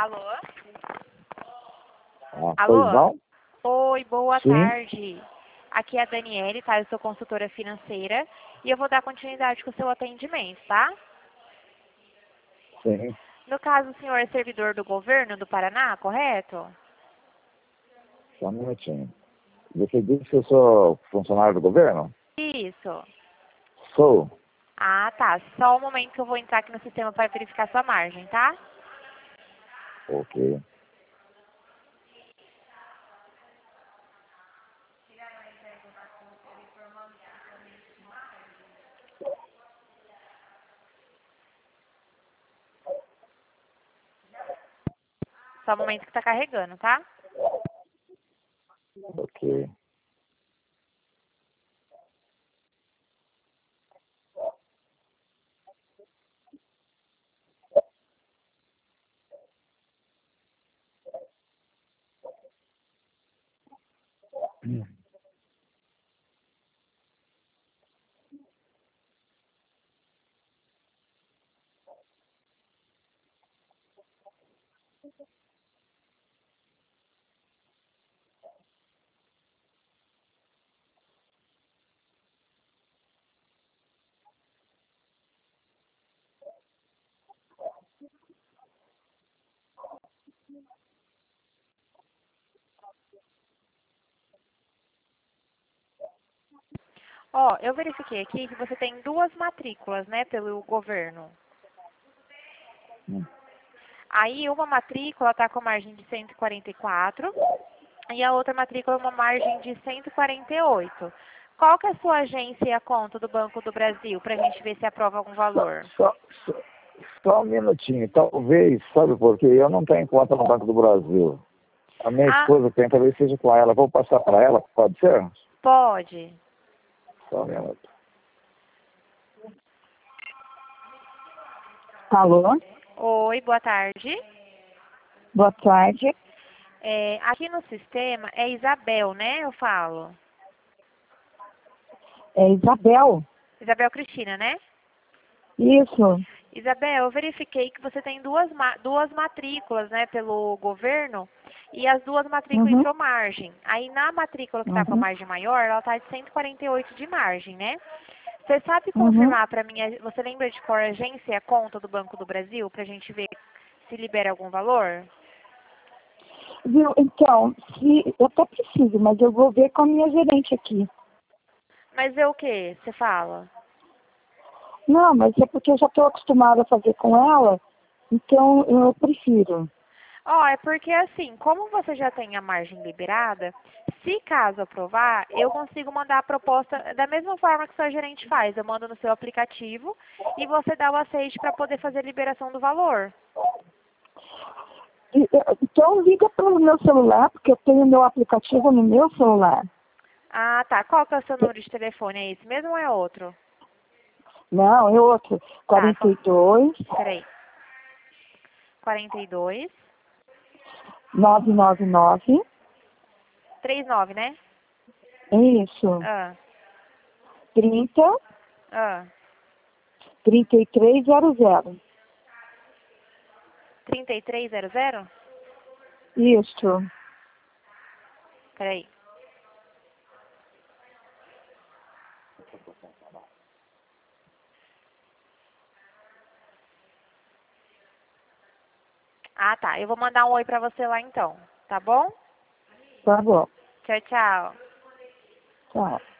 Alô? Ah, Alô? pois não? Oi, boa Sim. tarde. Aqui é a Daniele, tá? Eu sou consultora financeira e eu vou dar continuidade com o seu atendimento, tá? Sim. No caso, o senhor é servidor do governo do Paraná, correto? Só um minutinho. Você disse que eu sou funcionário do governo? Isso. Sou. Ah, tá. Só um momento que eu vou entrar aqui no sistema para verificar sua margem, tá? Ok. Só um momento que tá carregando, tá? Ok. Ó, eu verifiquei aqui que você tem duas matrículas, né, pelo governo. Hum. Aí uma matrícula tá com margem de 144 e a outra matrícula uma margem de 148. Qual que é a sua agência e a conta do Banco do Brasil para a gente ver se aprova algum Só, valor? só, só, só um minutinho. Talvez, sabe por quê? Eu não tenho conta no Banco do Brasil. A minha Ah, esposa tem, talvez seja com ela. Vou passar para ela, pode ser? pode. Só um minuto. Alô, Oi, boa tarde. boa tarde. Aqui no sistema é Isabel, né? Eu falo. É Isabel. Isabel Cristina, né? Isso. Isabel, eu verifiquei que você tem duas matrículas, né, pelo governo, e as duas matrículas Uhum, entrou margem. Aí na matrícula que está com a uhum, margem maior, ela está de 148 de margem, né? Você sabe uhum. confirmar para mim, você lembra de qual agência é a conta do Banco do Brasil, para a gente ver se libera algum valor? Viu? Então, se, eu até preciso, mas eu vou ver com a minha gerente aqui. Mas é o que você fala? Não, mas é porque eu já estou acostumada a fazer com ela, então eu prefiro. Ó, é porque assim, como você já tem a margem liberada, se caso aprovar, eu consigo mandar a proposta da mesma forma que o seu gerente faz. Eu mando no seu aplicativo e você dá o aceite para poder fazer a liberação do valor. Então liga pelo meu celular, porque eu tenho meu aplicativo no meu celular. Ah, tá. Qual que é o seu número de telefone? É esse mesmo ou é outro? Não, é outro. Tá, 42 peraí. 42 999. 39, né? É isso. Ah, 30 ah. 3300. 3300? Isso. Peraí. Ah, tá. Eu vou mandar um oi pra você lá então. Tá bom? Tá bom. Tchau, tchau. Tchau.